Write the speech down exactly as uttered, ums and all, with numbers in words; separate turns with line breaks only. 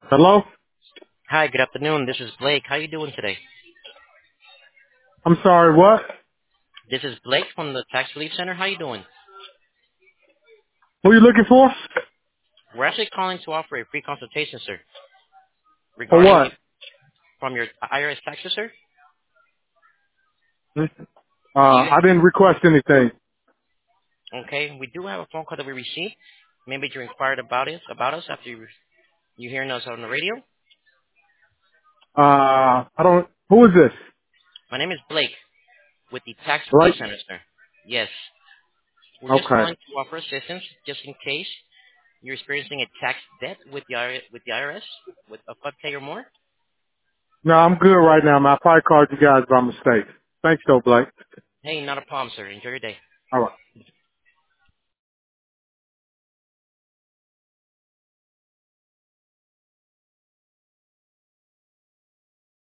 Hello?
Hi, good afternoon. This is Blake. How you doing today?
I'm sorry, what?
This is Blake from the Tax Relief Center. How you doing?
Who are you looking for?
We're actually calling to offer a free consultation, sir,
For
regarding
what?
the, from your I R S taxes, sir.
Hmm? Uh,
Do you?
I didn't request anything.
Okay, we do have a phone call that we received. Maybe you inquired about us about us after you you hearing us on the radio.
Uh, I don't, who is this?
My name is Blake with the Tax Relief
Right?
Center, sir. Yes, we're just
Okay.
calling to offer assistance just in case you're experiencing a tax debt with the I R S, with the I R S with a five K or more.
No, I'm good right now, man. I probably called you guys by mistake. Thanks though, Blake.
Hey, not a problem, sir. Enjoy your day.
Alright.